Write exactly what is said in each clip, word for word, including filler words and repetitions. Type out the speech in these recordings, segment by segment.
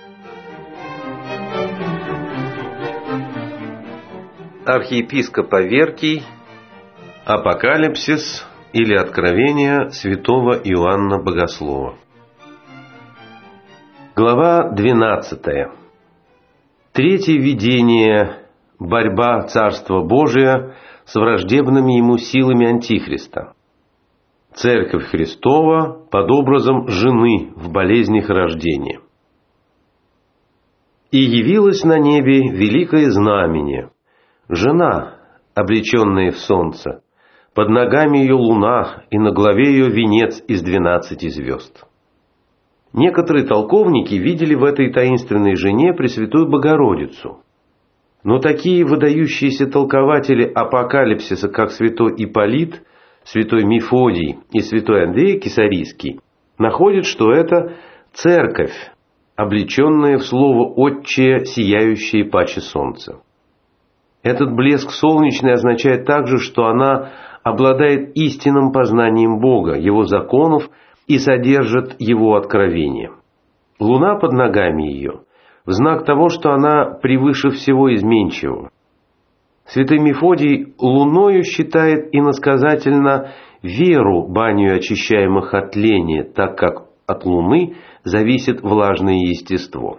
Архиепископ Аверкий. Апокалипсис или Откровение святого Иоанна Богослова. Глава двенадцатая. Третье видение. Борьба Царства Божия с враждебными ему силами Антихриста. Церковь Христова под образом жены в болезнях рождения. И явилось на небе великое знамение. Жена, облеченная в солнце, под ногами ее луна, и на главе ее венец из двенадцати звезд. Некоторые толковники видели в этой таинственной жене Пресвятую Богородицу. Но такие выдающиеся толкователи апокалипсиса, как святой Ипполит, святой Мефодий и святой Андрей Кесарийский, находят, что это церковь, облеченная в слово «отчее, сияющее паче солнца». Этот блеск солнечный означает также, что она обладает истинным познанием Бога, Его законов и содержит Его откровения. Луна под ногами ее в знак того, что она превыше всего изменчивого. Святой Мефодий луною считает иносказательно веру баню очищаемых от тления, так как от луны зависит влажное естество.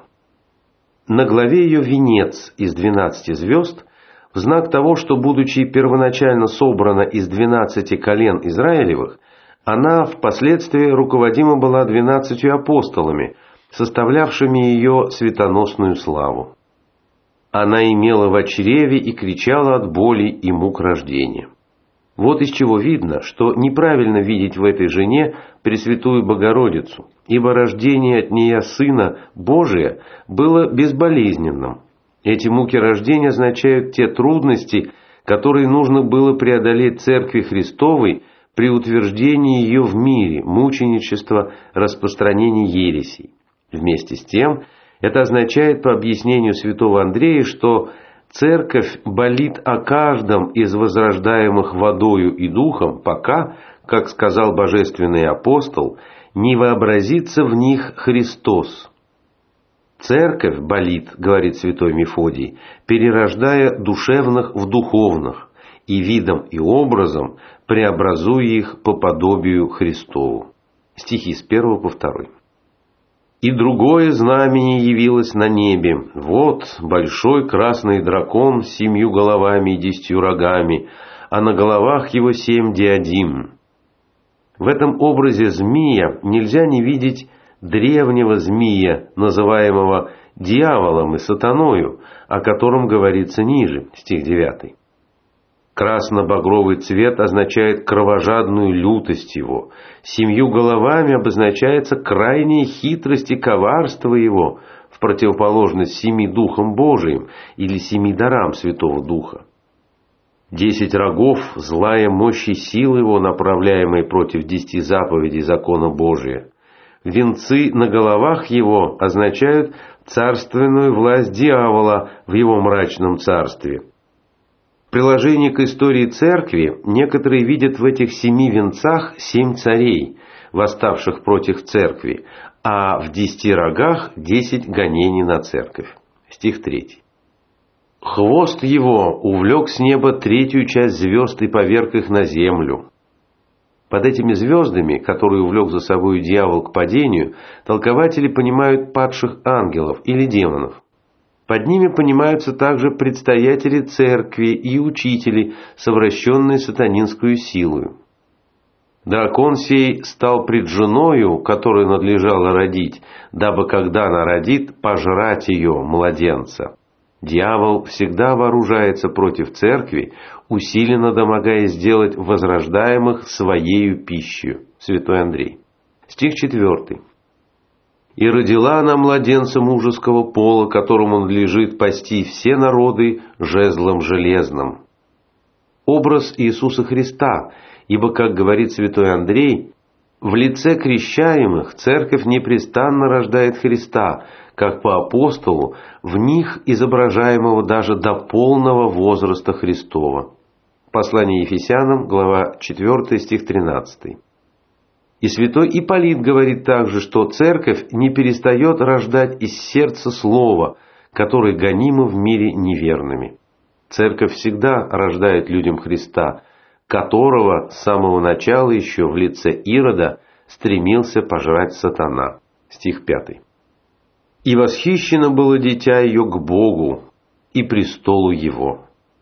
На главе ее венец из двенадцати звезд в знак того, что, будучи первоначально собрана из двенадцати колен Израилевых, она впоследствии руководима была двенадцатью апостолами, составлявшими ее светоносную славу. Она имела в чреве и кричала от боли и мук рождения. Вот из чего видно, что неправильно видеть в этой жене Пресвятую Богородицу, ибо рождение от нее Сына Божия было безболезненным. Эти муки рождения означают те трудности, которые нужно было преодолеть Церкви Христовой при утверждении ее в мире, мученичество, распространение ересей. Вместе с тем, это означает, по объяснению святого Андрея, что Церковь болит о каждом из возрождаемых водою и духом, пока, как сказал божественный апостол, не вообразится в них Христос. Церковь болит, говорит святой Мефодий, перерождая душевных в духовных и видом и образом преобразуя их по подобию Христову. Стихи с первого по второй. «И другое знамение явилось на небе. Вот большой красный дракон с семью головами и десятью рогами, а на головах его семь диадим». В этом образе змея нельзя не видеть древнего змея, называемого дьяволом и сатаною, о котором говорится ниже, стих девятый. Красно-багровый цвет означает кровожадную лютость его, семью головами обозначается крайняя хитрость и коварство его, в противоположность семи духам Божиим или семи дарам Святого Духа. Десять рогов – злая мощь и сила его, направляемые против десяти заповедей закона Божия. Венцы на головах его означают царственную власть дьявола в его мрачном царстве. В приложении к истории церкви некоторые видят в этих семи венцах семь царей, восставших против церкви, а в десяти рогах десять гонений на церковь. Стих третий. Хвост его увлек с неба третью часть звезд и поверг их на землю. Под этими звездами, которые увлек за собой дьявол к падению, толкователи понимают падших ангелов или демонов. Под ними понимаются также предстоятели церкви и учители, совращенные сатанинскую силою. Дракон сей стал пред женою, которую надлежало родить, дабы, когда она родит, пожрать ее, младенца. Дьявол всегда вооружается против церкви, усиленно домогаясь сделать возрождаемых своею пищей. Святой Андрей. Стих четвертый. «И родила она младенца мужеского пола, которому надлежит пасти все народы жезлом железным». Образ Иисуса Христа, ибо, как говорит святой Андрей, в лице крещаемых церковь непрестанно рождает Христа, как по апостолу, в них изображаемого даже до полного возраста Христова. Послание Ефесянам, глава четвёртая, стих тринадцатый. И святой Ипполит говорит также, что церковь не перестает рождать из сердца слово, которое гонимо в мире неверными. Церковь всегда рождает людям Христа, которого с самого начала еще в лице Ирода стремился пожрать сатана. Стих пятый. «И восхищено было дитя ее к Богу и престолу Его».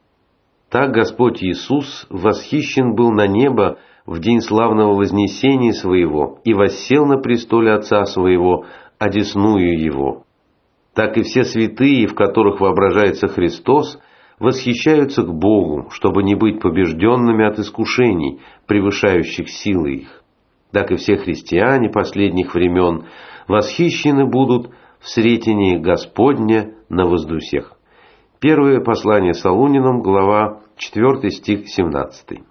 Так Господь Иисус восхищен был на небо в день славного вознесения Своего и воссел на престоле Отца Своего, одесную Его. Так и все святые, в которых воображается Христос, восхищаются к Богу, чтобы не быть побежденными от искушений, превышающих силы их. Так и все христиане последних времен восхищены будут в сретении Господня на воздусях. Первое послание Солунянам, глава четвёртый, стих семнадцатый.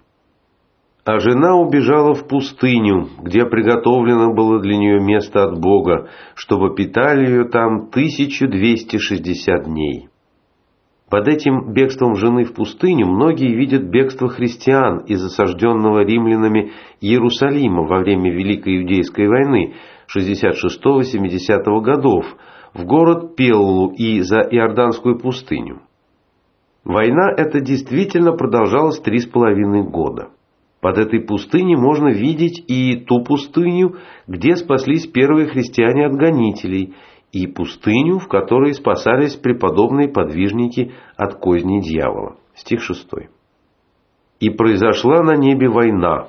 «А жена убежала в пустыню, где приготовлено было для нее место от Бога, чтобы питали ее там тысячу двести шестьдесят дней». Под этим бегством жены в пустыню многие видят бегство христиан из осажденного римлянами Иерусалима во время Великой Иудейской войны шестьдесят шестого — семидесятого годов в город Пеллу и за Иорданскую пустыню. Война эта действительно продолжалась три с половиной года. Под этой пустыней можно видеть и ту пустыню, где спаслись первые христиане от гонителей, и пустыню, в которой спасались преподобные подвижники от козней дьявола. Стих шестой. «И произошла на небе война.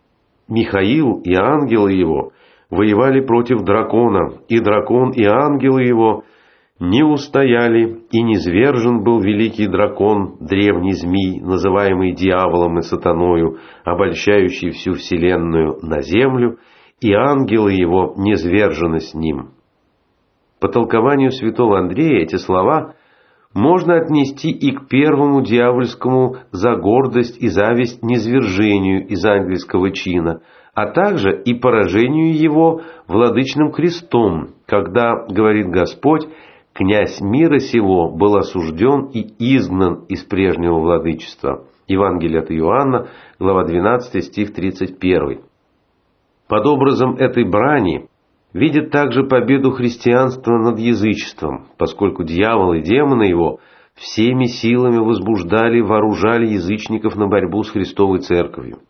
Михаил и ангелы его воевали против дракона, и дракон и ангелы его не устояли, и низвержен был великий дракон, древний змий, называемый дьяволом и сатаною, обольщающий всю вселенную, на землю, и ангелы его низвержены с ним». По толкованию святого Андрея эти слова можно отнести и к первому дьявольскому за гордость и зависть низвержению из ангельского чина, а также и поражению его владычным крестом, когда, говорит Господь, князь мира сего был осужден и изгнан из прежнего владычества. Евангелие от Иоанна, глава двенадцатая, стих тридцать первый. Под образом этой брани видит также победу христианства над язычеством, поскольку дьявол и демоны его всеми силами возбуждали, вооружали язычников на борьбу с Христовой Церковью.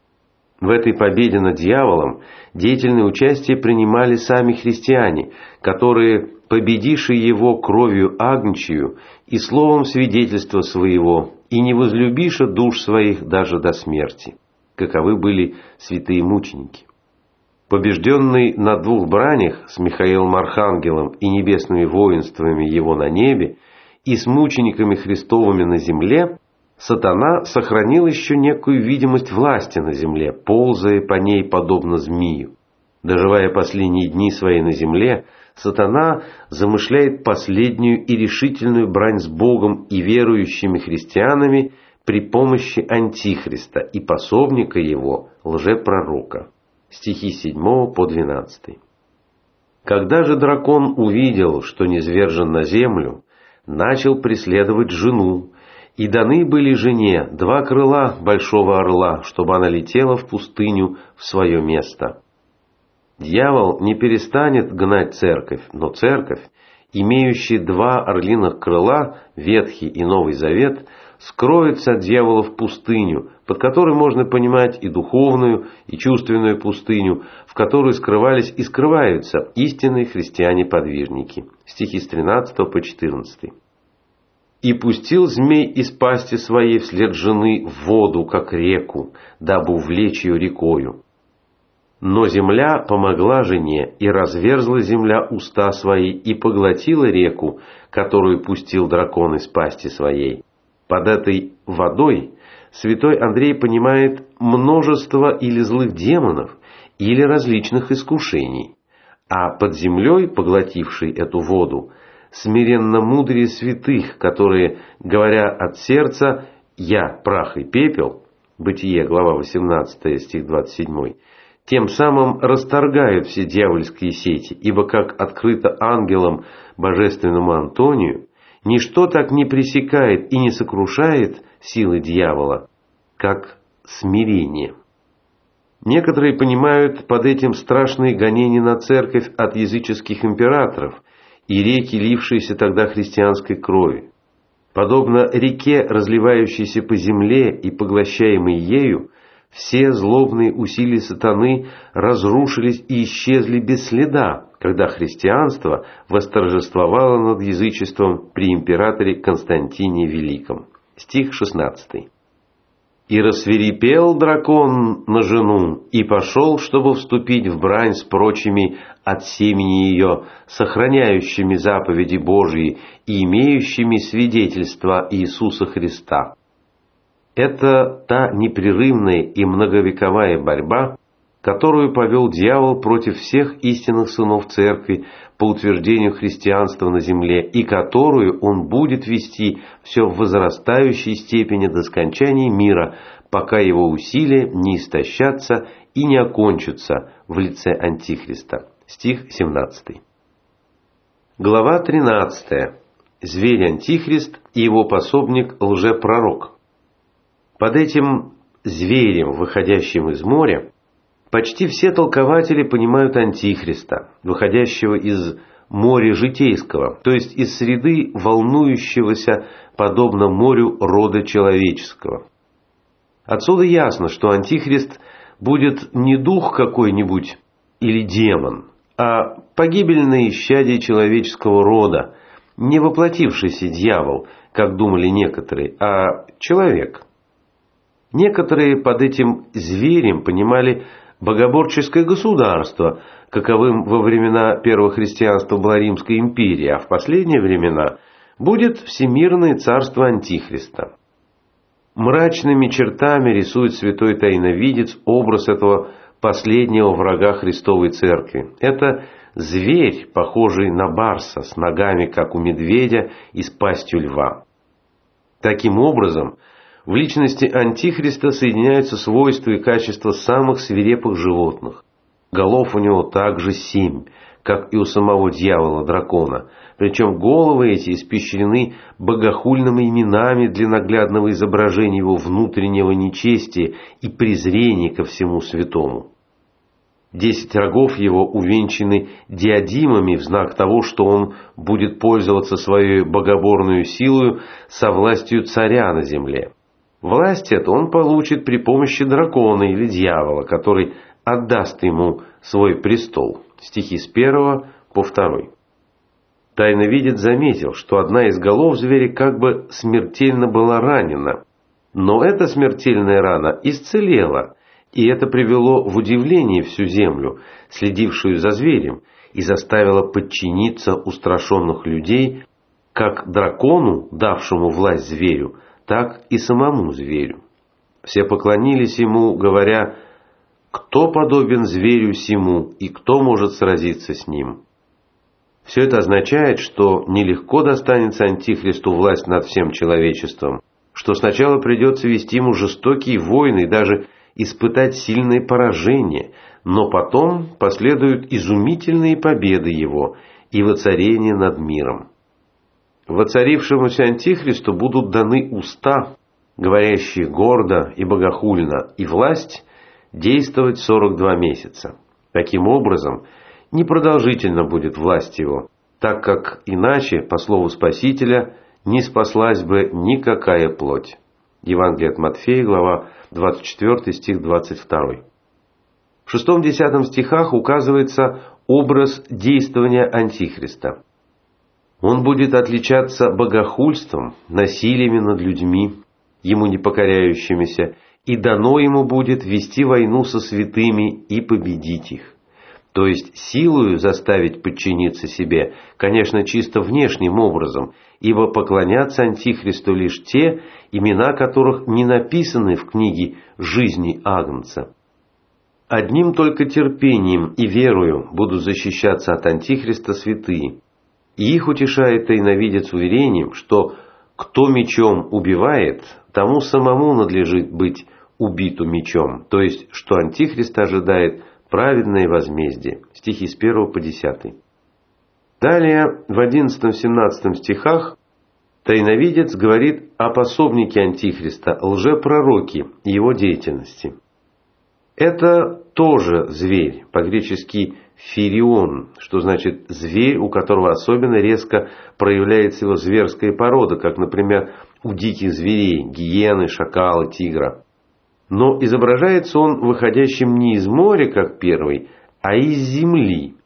В этой победе над дьяволом деятельное участие принимали сами христиане, которые, победивши его кровью агнчию и словом свидетельства своего, и не возлюбиша душ своих даже до смерти, каковы были святые мученики. Побежденный на двух бранях с Михаилом Архангелом и небесными воинствами его на небе и с мучениками Христовыми на земле, сатана сохранил еще некую видимость власти на земле, ползая по ней подобно змею. Доживая последние дни свои на земле, сатана замышляет последнюю и решительную брань с Богом и верующими христианами при помощи Антихриста и пособника его, лжепророка. Стихи с седьмого по двенадцатый. «Когда же дракон увидел, что низвержен на землю, начал преследовать жену, и даны были жене два крыла большого орла, чтобы она летела в пустыню в свое место». Дьявол не перестанет гнать церковь, но церковь, имеющая два орлиных крыла, Ветхий и Новый Завет, скроется от дьявола в пустыню, под которой можно понимать и духовную, и чувственную пустыню, в которой скрывались и скрываются истинные христиане-подвижники. Стихи с тринадцатого по четырнадцатый. «И пустил змей из пасти своей вслед жены в воду, как реку, дабы увлечь ее рекою. Но земля помогла жене, и разверзла земля уста свои, и поглотила реку, которую пустил дракон из пасти своей». Под этой водой святой Андрей понимает множество или злых демонов, или различных искушений, а под землей, поглотившей эту воду, смиренно мудрее святых, которые, говоря от сердца «я прах и пепел», Бытие, глава восемнадцатая, стих двадцать семь, тем самым расторгают все дьявольские сети, ибо как открыто ангелом божественному Антонию, ничто так не пресекает и не сокрушает силы дьявола, как смирение. Некоторые понимают под этим страшные гонения на церковь от языческих императоров и реки, лившиеся тогда христианской крови. Подобно реке, разливающейся по земле и поглощаемой ею, все злобные усилия сатаны разрушились и исчезли без следа, когда христианство восторжествовало над язычеством при императоре Константине Великом. Стих шестнадцатый. «И рассвирепел дракон на жену, и пошел, чтобы вступить в брань с прочими от семени ее, сохраняющими заповеди Божьи и имеющими свидетельство Иисуса Христа». Это та непрерывная и многовековая борьба, которую повел дьявол против всех истинных сынов Церкви по утверждению христианства на земле, и которую он будет вести все в возрастающей степени до скончания мира, пока его усилия не истощатся и не окончатся в лице Антихриста. Стих семнадцатый. Глава тринадцатая. Зверь-антихрист и его пособник лжепророк. Под этим зверем, выходящим из моря, почти все толкователи понимают Антихриста, выходящего из моря житейского, то есть из среды волнующегося подобно морю рода человеческого. Отсюда ясно, что Антихрист будет не дух какой-нибудь или демон, а погибельное исчадие человеческого рода, не воплотившийся дьявол, как думали некоторые, а человек. Некоторые под этим зверем понимали богоборческое государство, каковым во времена первого христианства была Римская империя, а в последние времена будет всемирное царство Антихриста. Мрачными чертами рисует святой тайновидец образ этого последнего врага Христовой Церкви. Это зверь, похожий на барса, с ногами, как у медведя, и с пастью льва. Таким образом, в личности Антихриста соединяются свойства и качества самых свирепых животных. Голов у него также семь, как и у самого дьявола-дракона. Причем головы эти испещрены богохульными именами для наглядного изображения его внутреннего нечестия и презрения ко всему святому. Десять рогов его увенчаны диадимами в знак того, что он будет пользоваться своей богоборную силою со властью царя на земле. Власть эту он получит при помощи дракона или дьявола, который отдаст ему свой престол. Стихи с первого по второй. Тайновидец заметил, что одна из голов зверя как бы смертельно была ранена, но эта смертельная рана исцелела, и это привело в удивление всю землю, следившую за зверем, и заставило подчиниться устрашенных людей как дракону, давшему власть зверю, так и самому зверю. Все поклонились ему, говоря: «Кто подобен зверю сему, и кто может сразиться с ним?» Все это означает, что нелегко достанется Антихристу власть над всем человечеством, что сначала придется вести ему жестокие войны и даже испытать сильные поражения, но потом последуют изумительные победы его и воцарение над миром. Воцарившемуся Антихристу будут даны уста, говорящие гордо и богохульно, и власть действовать сорок два месяца. Таким образом, непродолжительно будет власть его, так как иначе, по слову Спасителя, не спаслась бы никакая плоть. Евангелие от Матфея, глава двадцать четвёртый, стих двадцать второй. В шестом-десятом стихах указывается образ действования Антихриста. Он будет отличаться богохульством, насилиями над людьми, ему не покоряющимися, и дано ему будет вести войну со святыми и победить их. То есть силою заставить подчиниться себе, конечно, чисто внешним образом, ибо поклонятся Антихристу лишь те, имена которых не написаны в книге жизни Агнца. Одним только терпением и верою будут защищаться от Антихриста святые, и их утешает тайновидец уверением, что кто мечом убивает, тому самому надлежит быть убиту мечом, то есть, что Антихрист ожидает праведное возмездие. Стихи с первого по десятый. Далее, в одиннадцатом-семнадцатом стихах, тайновидец говорит о пособнике Антихриста, лжепророке и его деятельности. Это тоже зверь, по-гречески фирион, что значит зверь, у которого особенно резко проявляется его зверская порода, как, например, у диких зверей, гиены, шакала, тигра. Но изображается он выходящим не из моря, как первый, а из земли.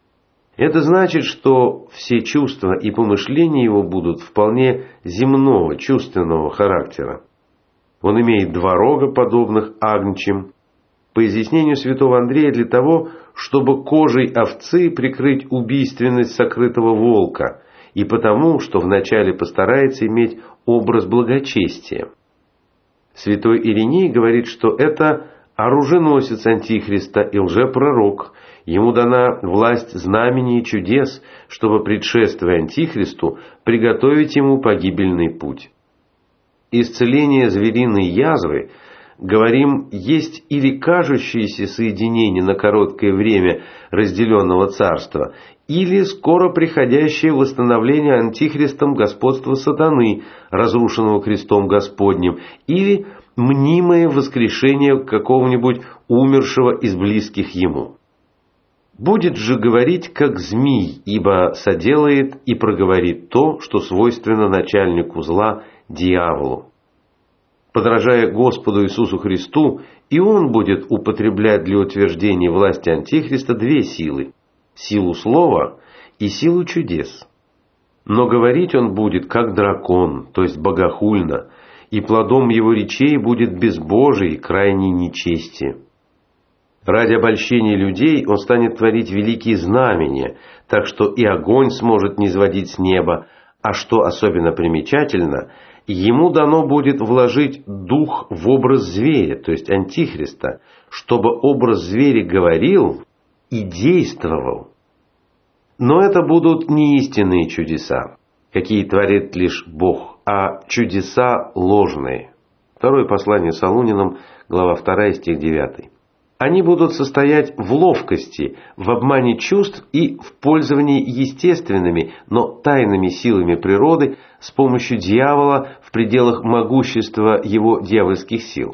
Это значит, что все чувства и помышления его будут вполне земного, чувственного характера. Он имеет два рога, подобных агнчим. По изъяснению святого Андрея, для того, чтобы кожей овцы прикрыть убийственность сокрытого волка, и потому, что вначале постарается иметь образ благочестия. Святой Ириней говорит, что это оруженосец Антихриста и лжепророк. Ему дана власть знамений и чудес, чтобы, предшествуя Антихристу, приготовить ему погибельный путь. Исцеление звериной язвы, говорим, есть или кажущееся соединение на короткое время разделенного царства, или скоро приходящее восстановление Антихристом господства сатаны, разрушенного крестом Господним, или мнимое воскрешение какого-нибудь умершего из близких ему. Будет же говорить, как змий, ибо соделает и проговорит то, что свойственно начальнику зла, дьяволу. Подражая Господу Иисусу Христу, и Он будет употреблять для утверждения власти Антихриста две силы – силу слова и силу чудес. Но говорить Он будет как дракон, то есть богохульно, и плодом Его речей будет безбожие и крайнее нечестие. Ради обольщения людей Он станет творить великие знамения, так что и огонь сможет низводить с неба, а что особенно примечательно – Ему дано будет вложить дух в образ зверя, то есть Антихриста, чтобы образ зверя говорил и действовал. Но это будут не истинные чудеса, какие творит лишь Бог, а чудеса ложные. Второе послание Солунянам, глава вторая, стих девятый. Они будут состоять в ловкости, в обмане чувств и в пользовании естественными, но тайными силами природы с помощью дьявола в пределах могущества его дьявольских сил.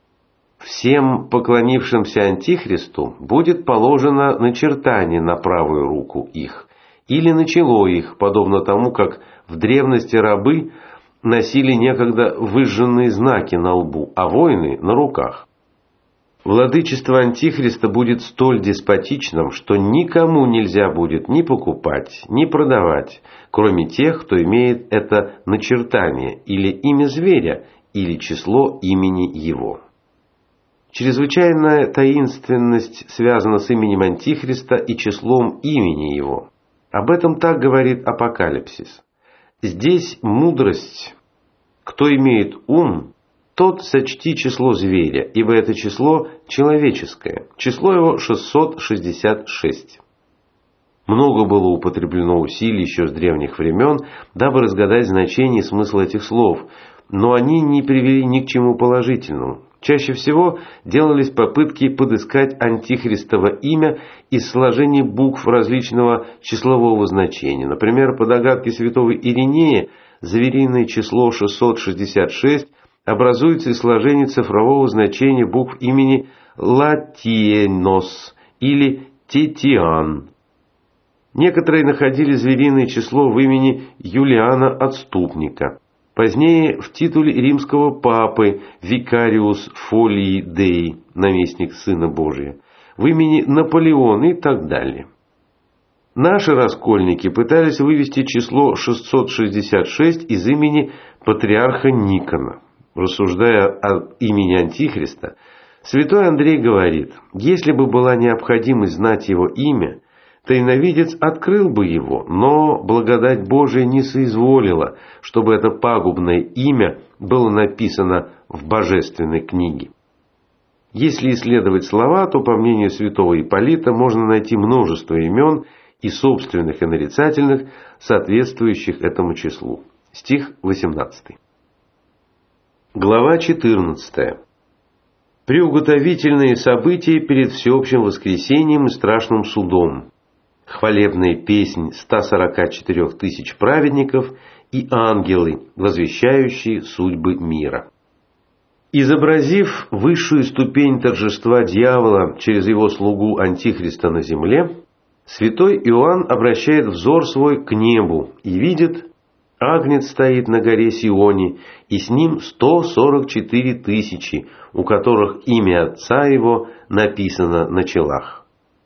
Всем поклонившимся Антихристу будет положено начертание на правую руку их или на чело их, подобно тому, как в древности рабы носили некогда выжженные знаки на лбу, а воины на руках. Владычество Антихриста будет столь деспотичным, что никому нельзя будет ни покупать, ни продавать, кроме тех, кто имеет это начертание, или имя зверя, или число имени его. Чрезвычайная таинственность связана с именем Антихриста и числом имени его. Об этом так говорит Апокалипсис. Здесь мудрость. Кто имеет ум, тот сочти число зверя, ибо это число человеческое. Число его шестьсот шестьдесят шесть. Много было употреблено усилий еще с древних времен, дабы разгадать значение и смысл этих слов, но они не привели ни к чему положительному. Чаще всего делались попытки подыскать антихристово имя из сложения букв различного числового значения. Например, по догадке святого Иринея, звериное число шестьсот шестьдесят шесть образуется из сложения цифрового значения букв имени Латиенос или Тетиан. Некоторые находили звериное число в имени Юлиана Отступника. Позднее в титуле римского папы Викариус Фолии Деи, наместник Сына Божия, в имени Наполеон и так далее. Наши раскольники пытались вывести число шестьсот шестьдесят шесть из имени патриарха Никона. Рассуждая о имени Антихриста, святой Андрей говорит: если бы была необходимость знать его имя, тайновидец открыл бы его, но благодать Божия не соизволила, чтобы это пагубное имя было написано в божественной книге. Если исследовать слова, то, по мнению святого Ипполита, можно найти множество имен и собственных, и нарицательных, соответствующих этому числу. Стих восемнадцатый. Глава четырнадцатая. Приуготовительные события перед всеобщим воскресением и страшным судом. Хвалебная песнь ста сорока четырёх тысяч праведников и ангелы, возвещающие судьбы мира. Изобразив высшую ступень торжества дьявола через его слугу Антихриста на земле, святой Иоанн обращает взор свой к небу и видит: Агнец стоит на горе Сионе, и с ним сто сорок четыре тысячи, у которых имя Отца Его написано на челах.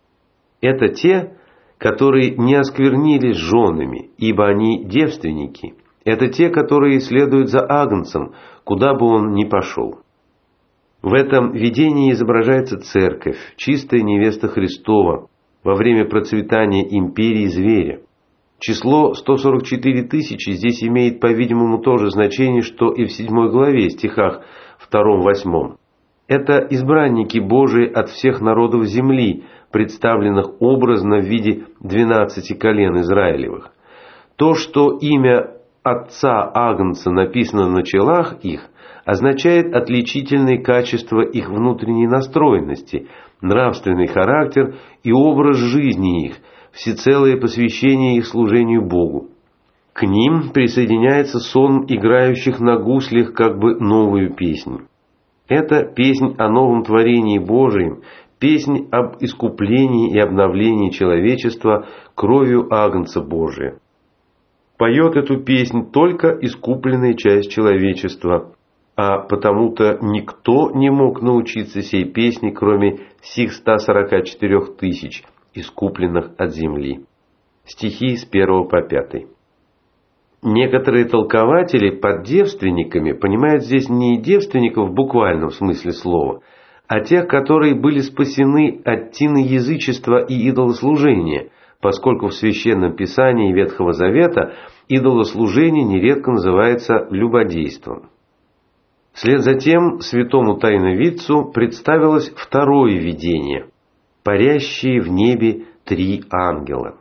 Это те, которые не осквернились женами, ибо они девственники. Это те, которые следуют за Агнцем, куда бы он ни пошел. В этом видении изображается Церковь, чистая невеста Христова, во время процветания империи зверя. Число сто сорок четыре тысячи здесь имеет, по-видимому, то же значение, что и в седьмой главе, стихах втором-восьмом. Это избранники Божии от всех народов земли, представленных образно в виде двенадцати колен Израилевых. То, что имя Отца Агнца написано на челах их, означает отличительные качества их внутренней настроенности, нравственный характер и образ жизни их, всецелое посвящение их служению Богу. К ним присоединяется сон играющих на гуслях как бы новую песнь. Это песнь о новом творении Божием, песнь об искуплении и обновлении человечества кровью Агнца Божия. Поет эту песнь только искупленная часть человечества, а потому-то никто не мог научиться сей песне, кроме сих ста сорока четырех тысяч, искупленных от земли. Стихи с первого по пятый. Некоторые толкователи под девственниками понимают здесь не девственников в буквальном смысле слова, а тех, которые были спасены от тины язычества и идолослужения, поскольку в Священном Писании Ветхого Завета идолослужение нередко называется любодейством. Вслед за тем святому тайновидцу представилось второе видение – парящие в небе три ангела.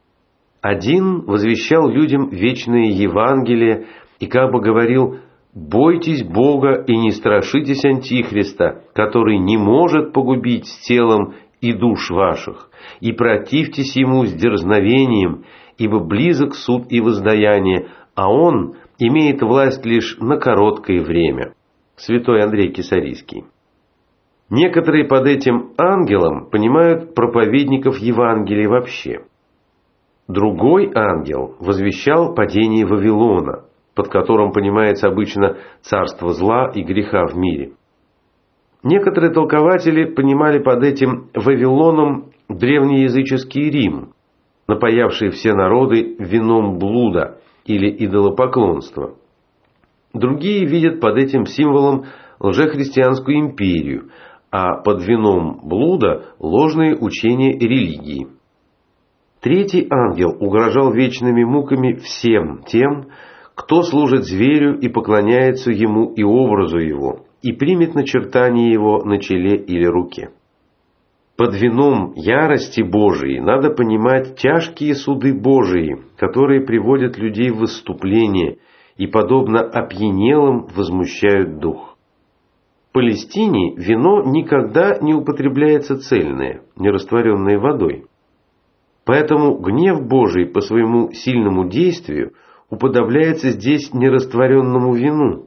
Один возвещал людям вечное Евангелие и как бы говорил: «Бойтесь Бога и не страшитесь Антихриста, который не может погубить с телом и душ ваших, и противьтесь ему с дерзновением, ибо близок суд и воздаяние, а он имеет власть лишь на короткое время». Святой Андрей Кесарийский. Некоторые под этим ангелом понимают проповедников Евангелия вообще. Другой ангел возвещал падение Вавилона, под которым понимается обычно царство зла и греха в мире. Некоторые толкователи понимали под этим Вавилоном древнеязыческий Рим, напоявший все народы вином блуда или идолопоклонства. Другие видят под этим символом лжехристианскую империю, а под вином блуда ложные учения религии. Третий ангел угрожал вечными муками всем тем, кто служит зверю и поклоняется ему и образу его, и примет начертание его на челе или руке. Под вином ярости Божией надо понимать тяжкие суды Божии, которые приводят людей в выступление и, подобно опьянелым, возмущают дух. В Палестине вино никогда не употребляется цельное, не растворенное водой. Поэтому гнев Божий по своему сильному действию уподобляется здесь нерастворенному вину.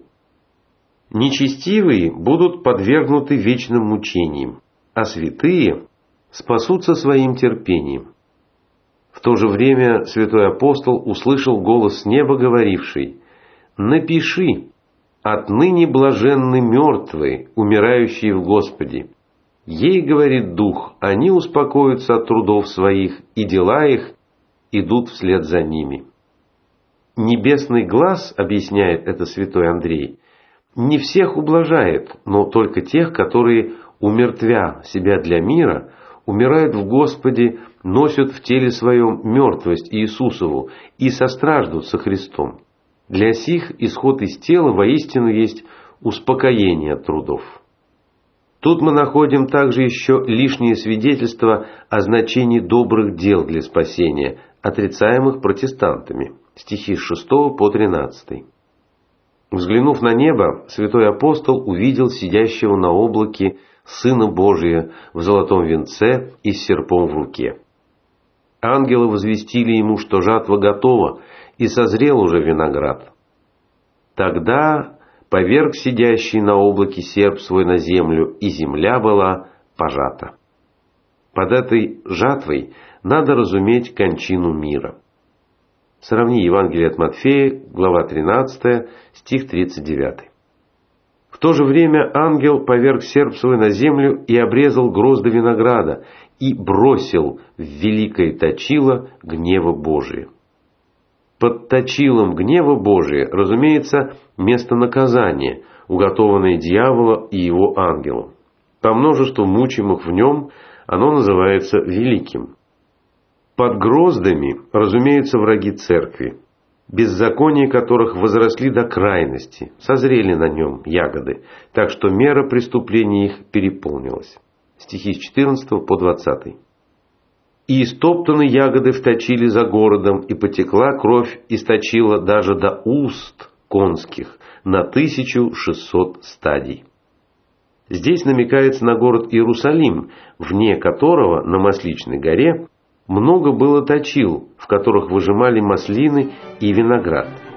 Нечестивые будут подвергнуты вечным мучениям, а святые спасутся своим терпением. В то же время святой апостол услышал голос с неба, говоривший: «Напиши, отныне блаженны мертвые, умирающие в Господе. Ей, говорит Дух, они успокоятся от трудов своих, и дела их идут вслед за ними». Небесный глаз, объясняет это святой Андрей, не всех ублажает, но только тех, которые, умертвя себя для мира, умирают в Господе, носят в теле своем мертвость Иисусову и состраждут со Христом. Для сих исход из тела воистину есть успокоение от трудов. Тут мы находим также еще лишнее свидетельство о значении добрых дел для спасения, отрицаемых протестантами. Стихи с шестого по тринадцатый. Взглянув на небо, святой апостол увидел сидящего на облаке Сына Божия в золотом венце и с серпом в руке. Ангелы возвестили ему, что жатва готова, и созрел уже виноград. Тогда поверг сидящий на облаке серп свой на землю, и земля была пожата. Под этой жатвой надо разуметь кончину мира. Сравни Евангелие от Матфея, глава тринадцатая, стих тридцать девятый. В то же время ангел поверг серп свой на землю и обрезал грозды винограда и бросил в великое точило гнева Божия. Под точилом гнева Божия, разумеется, место наказания, уготованное дьяволу и его ангелам. По множеству мучимых в нем оно называется великим. Под гроздами, разумеются, враги церкви, беззакония которых возросли до крайности, созрели на нем ягоды, так что мера преступления их переполнилась. Стихи с четырнадцатого по двадцатый. «И истоптаны ягоды вточили за городом, и потекла кровь, источила даже до уст конских на тысячу шестьсот стадий». Здесь намекается на город Иерусалим, вне которого на Масличной горе много было точил, в которых выжимали маслины и виноград.